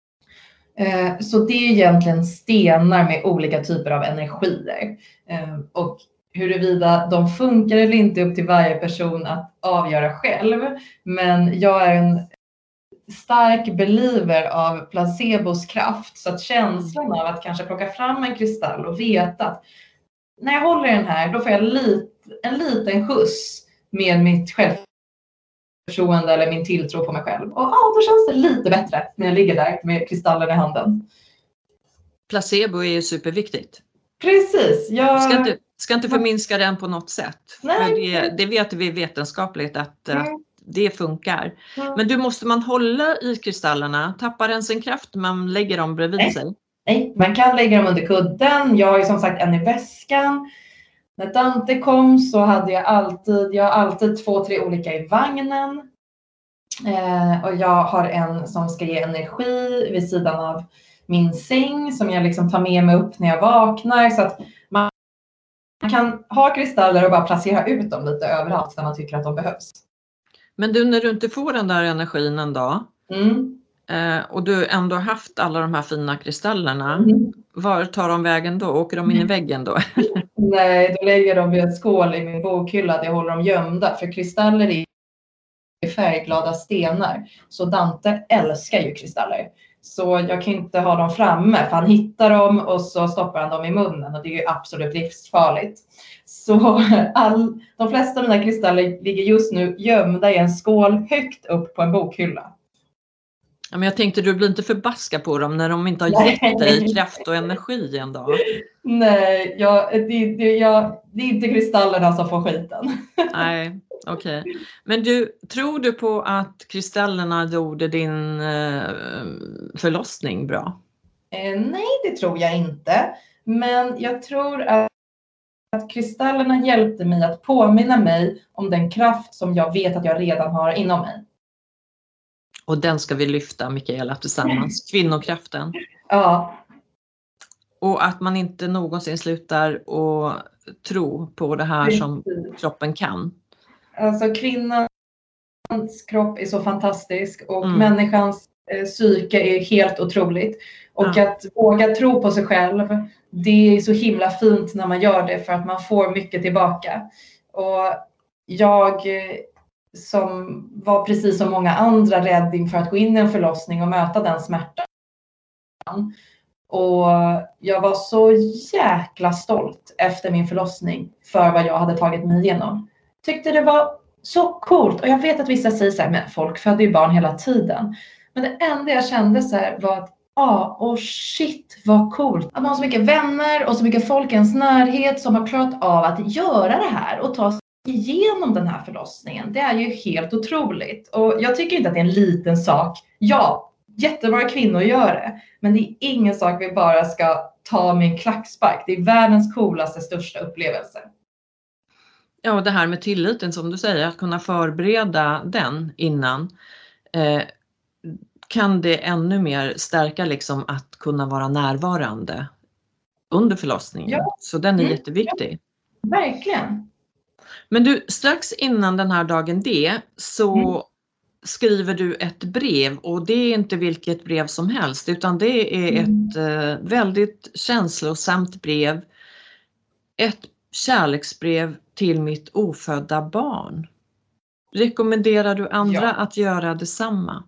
Eh, så det är egentligen stenar med olika typer av energier. Eh, och huruvida de funkar eller inte upp till varje person att avgöra själv. Men jag är en stark believer av placebos kraft. Så att känslan av att kanske plocka fram en kristall och veta att när jag håller den här, då får jag lit, en liten skjuts med mitt självförtroende eller min tilltro på mig själv. Och ja, då känns det lite bättre när jag ligger där med kristallen i handen. Placebo är ju superviktigt. Precis. Jag... Ska inte, ska inte förminska den på något sätt. Nej. För det, det vet vi vetenskapligt att, Mm. att det funkar. Mm. Men du, måste man hålla i kristallerna? Tappar den sin kraft när man lägger dem bredvid Nej. sig? Nej, man kan lägga dem under kudden. Jag har ju som sagt en i väskan. När Dante kom så hade jag alltid, jag har alltid två, tre olika i vagnen. Eh, och jag har en som ska ge energi vid sidan av min säng som jag liksom tar med mig upp när jag vaknar. Så att man kan ha kristaller och bara placera ut dem lite överallt när man tycker att de behövs. Men du, när du inte får den där energin en dag Mm. eh, och du ändå har haft alla de här fina kristallerna, Mm. var tar de vägen då? Åker de in i väggen då? Nej, då lägger de vid ett skål i min bokhylla där jag håller dem gömda. För kristaller är färgglada stenar. Så Dante älskar ju kristaller. Så jag kan inte ha dem framme, för han hittar dem och så stoppar han dem i munnen. Och det är ju absolut livsfarligt. Så all, de flesta av mina kristaller ligger just nu gömda i en skål högt upp på en bokhylla. Ja, men jag tänkte, du blir inte förbaskad på dem när de inte har Nej. gett dig kraft och energi en dag. Nej, jag, det, det, jag, det är inte kristallerna som får skiten. Nej, okej. Okay. Men du, tror du på att kristallerna gjorde din eh, förlossning bra? Eh, nej, det tror jag inte. Men jag tror att, att kristallerna hjälpte mig att påminna mig om den kraft som jag vet att jag redan har inom mig. Och den ska vi lyfta, Mikaela, tillsammans. Kvinnokraften. Ja. Och att man inte någonsin slutar att tro på det här som kroppen kan. Alltså kvinnans kropp är så fantastisk och Mm. människans eh, psyke är helt otroligt. Och Ja. att våga tro på sig själv, det är så himla fint när man gör det, för att man får mycket tillbaka. Och jag eh, som var precis som många andra rädd inför att gå in i en förlossning och möta den smärtan. Och jag var så jäkla stolt efter min förlossning för vad jag hade tagit mig igenom. Tyckte det var så coolt. Och jag vet att vissa säger så här, men folk föder ju barn hela tiden. Men det enda jag kände så här var att, ja, oh shit vad coolt. Att man har så mycket vänner och så mycket folk i ens närhet som har klarat av att göra det här och ta sig igenom den här förlossningen. Det är ju helt otroligt. Och jag tycker inte att det är en liten sak. Ja, jättebra kvinnor gör det. Men det är ingen sak vi bara ska ta med en klackspark. Det är världens coolaste, största upplevelse. Ja, och det här med tilliten som du säger, att kunna förbereda den innan. Eh, kan det ännu mer stärka liksom att kunna vara närvarande under förlossningen. Ja. Så den är Mm. jätteviktig. Verkligen. Men du, strax innan den här dagen D så Mm. skriver du ett brev, och det är inte vilket brev som helst, utan det är Mm. ett eh, väldigt känslosamt brev. Ett kärleksbrev till mitt ofödda barn. Rekommenderar du andra Ja. att göra detsamma?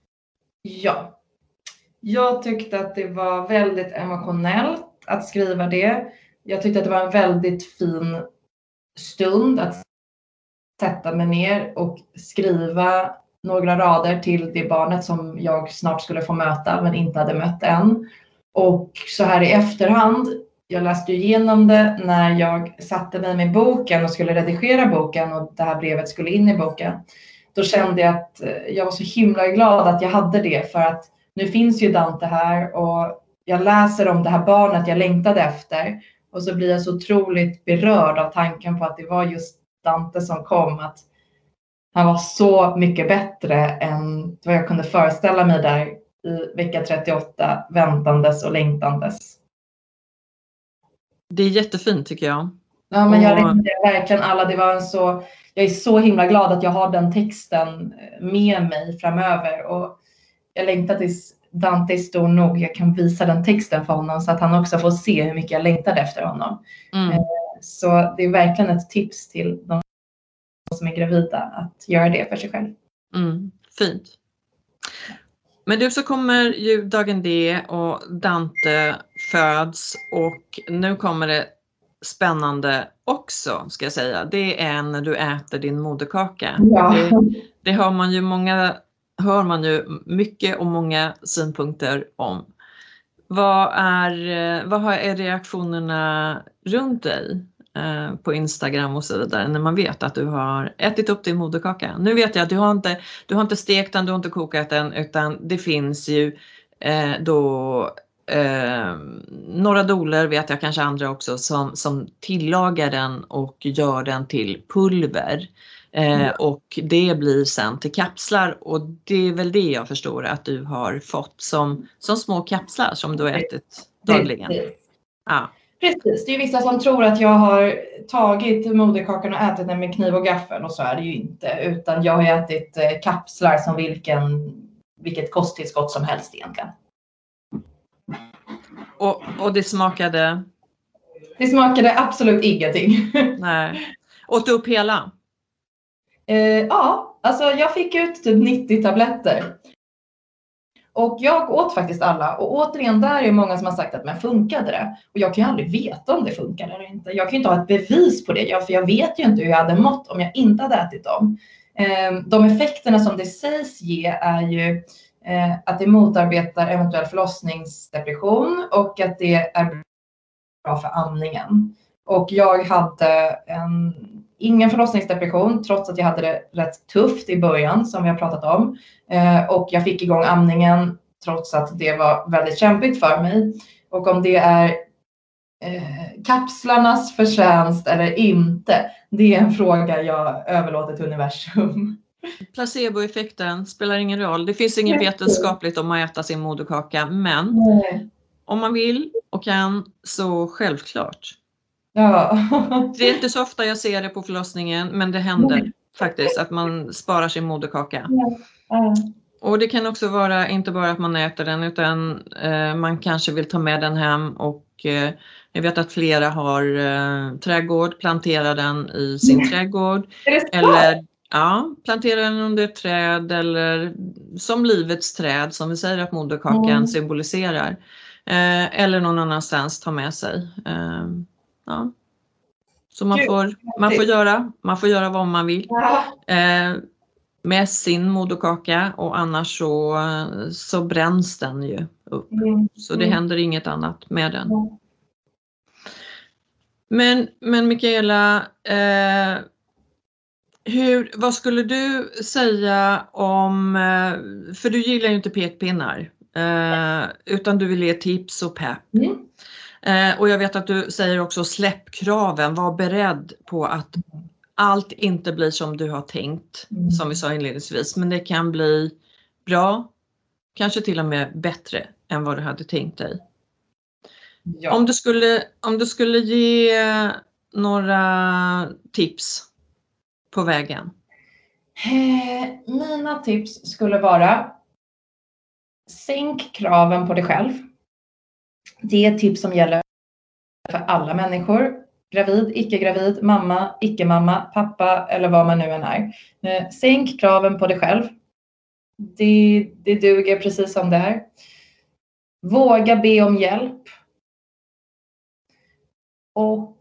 Ja. Jag tyckte att det var väldigt emotionellt att skriva det. Jag tyckte att det var en väldigt fin stund att sätta mig ner och skriva några rader till det barnet som jag snart skulle få möta men inte hade mött än. Och så här i efterhand, jag läste igenom det när jag satte mig med boken och skulle redigera boken och det här brevet skulle in i boken. Då kände jag att jag var så himla glad att jag hade det, för att nu finns ju Dante här och jag läser om det här barnet jag längtade efter. Och så blir jag så otroligt berörd av tanken på att det var just Dante som kom. Att han var så mycket bättre än vad jag kunde föreställa mig där i vecka trettioåtta, väntandes och längtandes. Det är jättefint tycker jag. Ja, men jag Och- rekommenderar verkligen alla. Det var en så, jag är så himla glad att jag har den texten med mig framöver. Och jag längtar tills Dante är stor nog. Jag kan visa den texten för honom så att han också får se hur mycket jag längtade efter honom. Mm. Så det är verkligen ett tips till de som är gravida att göra det för sig själv. Mm, fint. Men du, så kommer ju dagen D och Dante föds, och nu kommer det spännande också, ska jag säga. Det är när du äter din moderkaka. Ja. Det, det hör man ju många, hör man ju mycket och många synpunkter om. Vad är, vad är reaktionerna runt dig eh, på Instagram och så vidare när man vet att du har ätit upp din moderkaka? Nu vet jag att du har inte, du har inte stekt den, du har inte kokat den, utan det finns ju eh, då eh, några doler, vet jag, kanske andra också, som, som tillagar den och gör den till pulver. Eh, och det blir sen till kapslar, och det är väl det jag förstår att du har fått som, som små kapslar som du har ätit dagligen. Precis. Ja. Precis, det är vissa som tror att jag har tagit moderkakan och ätit den med kniv och gaffel, och så är det ju inte. Utan jag har ätit eh, kapslar som vilken, vilket kosttillskott som helst egentligen. Och, och det smakade? Det smakade absolut ingenting. Nej. Åt du upp hela? Eh, ja, alltså jag fick ut typ nittio tabletter. Och jag åt faktiskt alla. Och återigen, där är det många som har sagt att men funkade det? Och jag kan ju aldrig veta om det funkar eller inte. Jag kan ju inte ha ett bevis på det. Jag, för jag vet ju inte hur jag hade mått om jag inte hade ätit dem. Eh, de effekterna som det sägs ge är ju eh, att det motarbetar eventuell förlossningsdepression. Och att det är bra för amningen. Och jag hade en... ingen förlossningsdepression, trots att jag hade det rätt tufft i början som vi har pratat om. Eh, och jag fick igång amningen trots att det var väldigt kämpigt för mig. Och om det är eh, kapslarnas förtjänst eller inte, det är en fråga jag överlåter till universum. Placeboeffekten spelar ingen roll. Det finns inget vetenskapligt om att äta sin moderkaka, men Nej. om man vill och kan, så självklart. Ja. Det är inte så ofta jag ser det på förlossningen, men det händer Nej. faktiskt att man sparar sin moderkaka. Ja. Och det kan också vara inte bara att man äter den, utan eh, man kanske vill ta med den hem, och eh, jag vet att flera har eh, trädgård, planterar den i sin Mm. trädgård. Är det så? Eller ja, plantera den under ett träd, eller som livets träd som vi säger att moderkakan Mm. symboliserar. Eh, eller någon annanstans ta med sig. Eh, ja. Så man Gud, får, man får göra, man får göra vad man vill. Ja. Eh, med sin moderkaka, och annars så, så bränns den ju upp. Mm. Så det Mm. händer inget annat med den. Mm. Men, men Mikaela, eh, hur, vad skulle du säga om, eh, för du gillar ju inte pekpinnar, eh, utan du vill ge tips och pepp. Mm. Eh, och jag vet att du säger också släpp kraven, var beredd på att allt inte blir som du har tänkt, Mm. som vi sa inledningsvis, men det kan bli bra, kanske till och med bättre än vad du hade tänkt dig. Ja. Om du skulle, om du skulle ge några tips på vägen? Eh, mina tips skulle vara: sänk kraven på dig själv. Det är ett tips som gäller för alla människor. Gravid, icke-gravid, mamma, icke-mamma, pappa eller vad man nu än är. Eh, sänk kraven på dig själv. Det, det duger precis som det är. Våga be om hjälp. Och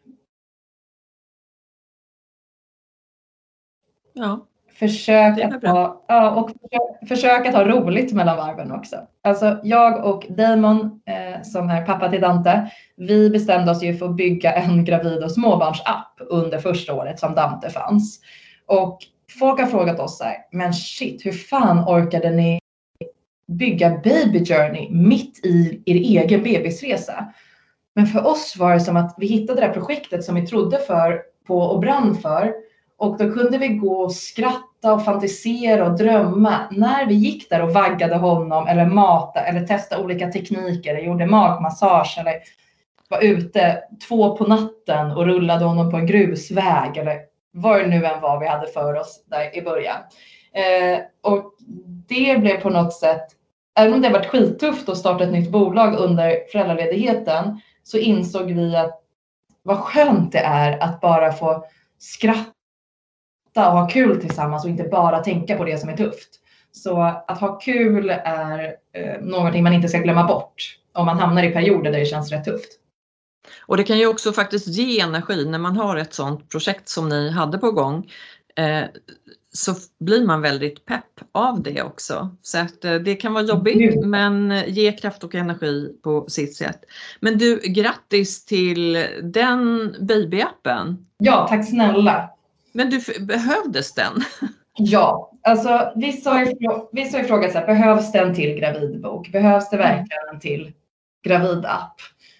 Ja. Försök att, ha, ja, och försök, försök att ha roligt mellan varven också. Alltså jag och Damon eh, som är pappa till Dante, vi bestämde oss ju för att bygga en gravid- och småbarnsapp under första året som Dante fanns. Och folk har frågat oss så här, men shit, hur fan orkade ni bygga Baby Journey mitt i er egen bebisresa? Men för oss var det som att vi hittade det här projektet som vi trodde för på och brann för. Och då kunde vi gå och skratta och fantisera och drömma när vi gick där och vaggade honom eller mata eller testa olika tekniker eller gjorde magmassage eller var ute två på natten och rullade honom på en grusväg eller vad det nu än var vi hade för oss där i början. Eh, och det blev på något sätt, även om det varit skittufft att starta ett nytt bolag under föräldraledigheten, så insåg vi att vad skönt det är att bara få skratta och ha kul tillsammans och inte bara tänka på det som är tufft. Så att ha kul är eh, någonting man inte ska glömma bort om man hamnar i perioder där det känns rätt tufft. Och det kan ju också faktiskt ge energi när man har ett sånt projekt som ni hade på gång. Eh, så blir man väldigt pepp av det också. Så att eh, det kan vara jobbigt mm. men ge kraft och energi på sitt sätt. Men du, grattis till den babyappen. Ja, tack snälla. Men du, behövdes den? Ja, alltså vissa har ifrå- vissa har ifrågat så här, behövs det en till gravidbok? Behövs det verkligen en till gravidapp?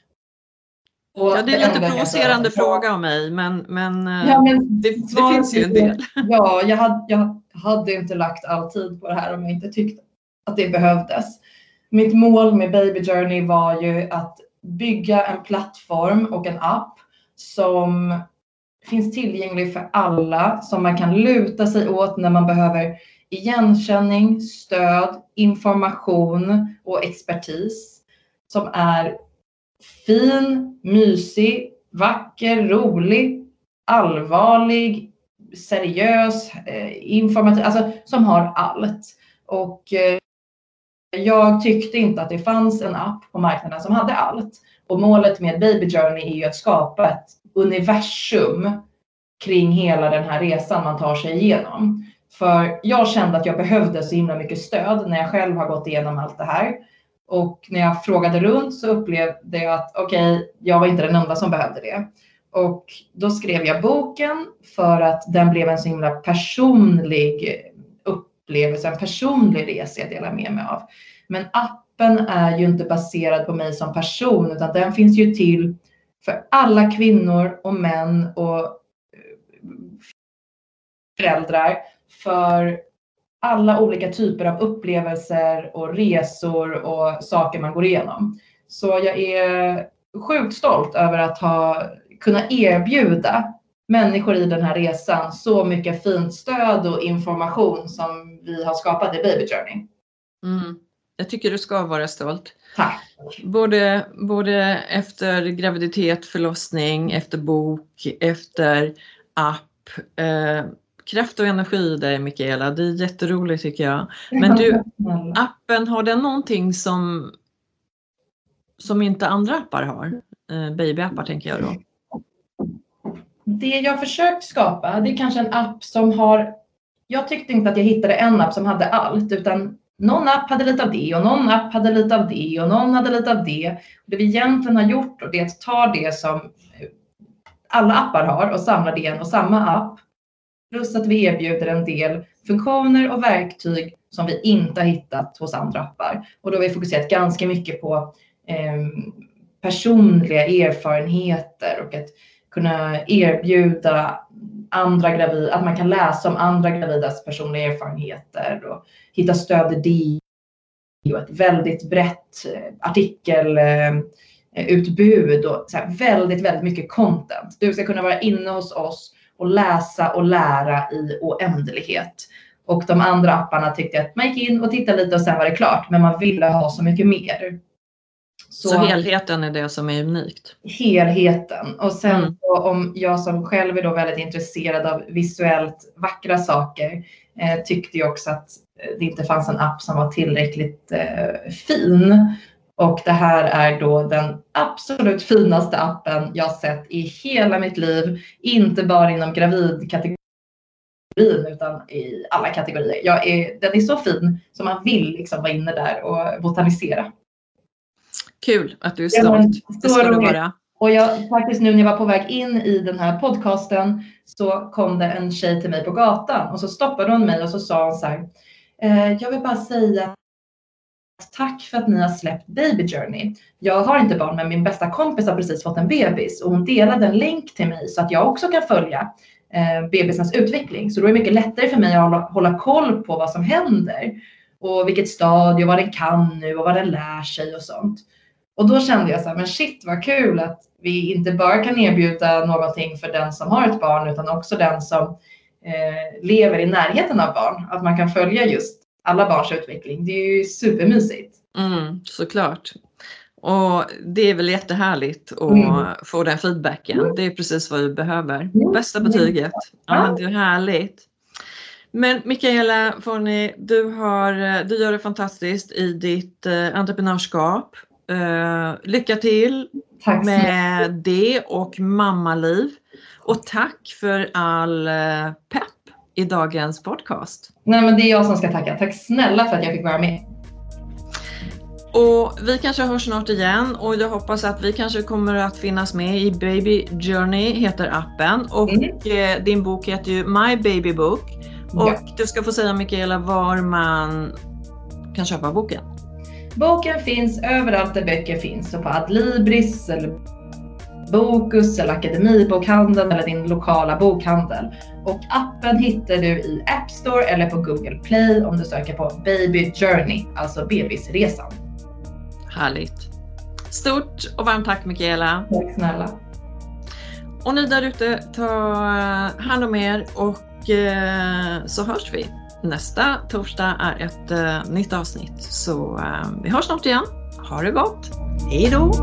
Och ja, det är det lite provocerande fråga om mig, men, men, ja, men det, det finns ju en del. Ja, jag hade, jag hade inte lagt all tid på det här om jag inte tyckte att det behövdes. Mitt mål med Baby Journey var ju att bygga en plattform och en app som finns tillgänglig för alla, som man kan luta sig åt när man behöver igenkänning, stöd, information och expertis, som är fin, mysig, vacker, rolig, allvarlig, seriös, eh, informativ, alltså som har allt. Och eh, jag tyckte inte att det fanns en app på marknaden som hade allt. Och målet med Baby Journey är ju att skapa ett universum kring hela den här resan man tar sig igenom. För jag kände att jag behövde så himla mycket stöd när jag själv har gått igenom allt det här. Och när jag frågade runt så upplevde jag att okej, okay, jag var inte den enda som behövde det. Och då skrev jag boken för att den blev en så himla personlig upplevelse, en personlig resa jag delar med mig av. Men appen är ju inte baserad på mig som person, utan den finns ju till för alla kvinnor och män och föräldrar, för alla olika typer av upplevelser och resor och saker man går igenom. Så jag är sjukt stolt över att ha kunna erbjuda människor i den här resan så mycket fint stöd och information som vi har skapat i Baby Journey. Mm. Jag tycker du ska vara stolt. Tack. Både, både efter graviditet, förlossning, efter bok, efter app. Eh, kraft och energi i dig, Mikaela. Det är jätteroligt tycker jag. Men du, appen, har den någonting som, som inte andra appar har? Eh, babyappar tänker jag då. Det jag försökt skapa, det är kanske en app som har... Jag tyckte inte att jag hittade en app som hade allt, utan någon app hade lite av det och någon app hade lite av det och någon hade lite av det. Det vi egentligen har gjort, och det är att ta det som alla appar har och samla det i en och samma app. Plus att vi erbjuder en del funktioner och verktyg som vi inte har hittat hos andra appar. Och då har vi fokuserat ganska mycket på eh, personliga erfarenheter och att kunna erbjuda andra gravida, att man kan läsa om andra gravidas personliga erfarenheter och hitta stöd i det, och ett väldigt brett artikel utbud och så här väldigt, väldigt mycket content. Du ska kunna vara inne hos oss och läsa och lära i oändlighet. Och de andra apparna tyckte att man gick in och tittade lite och sen var det klart. Men man ville ha så mycket mer. Så, så helheten är det som är unikt? Helheten. Och sen mm. så, om jag som själv är då väldigt intresserad av visuellt vackra saker. Eh, tyckte jag också att det inte fanns en app som var tillräckligt eh, fin. Och det här är då den absolut finaste appen jag sett i hela mitt liv. Inte bara inom gravidkategorin utan i alla kategorier. Jag är, den är så fin som man vill liksom vara inne där och botanisera. Kul att du är stolt. Det ska du vara. Och jag faktiskt nu när jag var på väg in i den här podcasten så kom det en tjej till mig på gatan. Och så stoppade hon mig och så sa hon så här. Eh, jag vill bara säga tack för att ni har släppt Baby Journey. Jag har inte barn men min bästa kompis har precis fått en bebis. Och hon delade en länk till mig så att jag också kan följa eh, bebisens utveckling. Så då är det mycket lättare för mig att hålla, hålla koll på vad som händer. Och vilket stadie och vad den kan nu och vad den lär sig och sånt. Och då kände jag så här, men shit vad kul att vi inte bara kan erbjuda någonting för den som har ett barn utan också den som eh, lever i närheten av barn. Att man kan följa just alla barns utveckling. Det är ju supermysigt. Mm, såklart. Och det är väl jättehärligt att mm. få den feedbacken. Mm. Det är precis vad vi behöver. Mm. Bästa betyget. Ja, men det är härligt. Men Mikaela Forni, du, har, du gör det fantastiskt i ditt eh, entreprenörskap. Uh, lycka till tack med det och mammaliv. Och tack för all uh, pepp i dagens podcast. Nej men det är jag som ska tacka. Tack snälla för att jag fick vara med. Och vi kanske hörs snart igen. Och jag hoppas att vi kanske kommer att finnas med i Baby Journey heter appen. Och mm. uh, din bok heter ju My Baby Book. Och ja. Du ska få säga Mikaela var man kan köpa boken. Boken finns överallt där böcker finns. Så på Adlibris eller Bokus eller Akademibokhandeln eller din lokala bokhandel. Och appen hittar du i App Store eller på Google Play om du söker på Baby Journey, alltså bebisresan. Härligt. Stort och varmt tack Mikaela. Tack snälla. Och ni där ute, ta hand om er och eh, så hörs vi. Nästa torsdag är ett uh, nytt avsnitt. Så uh, vi hörs snart igen. Ha det gott. Hej då!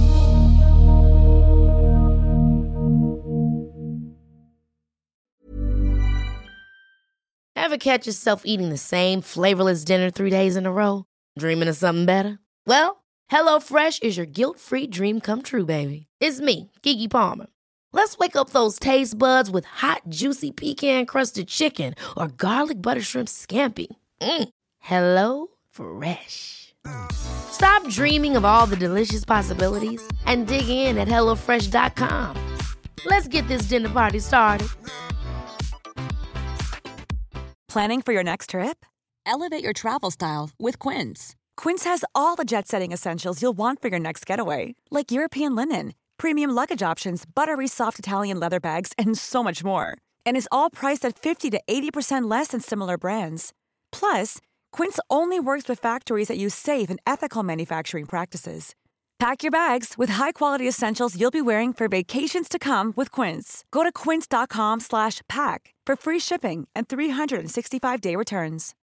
Ever catch yourself eating the same flavorless dinner three days in a row? Dreaming of something better? Well, HelloFresh is your guilt-free dream come true, baby. It's me, Keke Palmer. Let's wake up those taste buds with hot, juicy pecan-crusted chicken or garlic butter shrimp scampi. Mm. Hello Fresh. Stop dreaming of all the delicious possibilities and dig in at hello fresh dot com. Let's get this dinner party started. Planning for your next trip? Elevate your travel style with Quince. Quince has all the jet-setting essentials you'll want for your next getaway, like European linen, premium luggage options, buttery soft Italian leather bags, and so much more. And is all priced at fifty to eighty percent less than similar brands. Plus, Quince only works with factories that use safe and ethical manufacturing practices. Pack your bags with high-quality essentials you'll be wearing for vacations to come with Quince. Go to quince dot com slash pack for free shipping and three sixty-five day returns.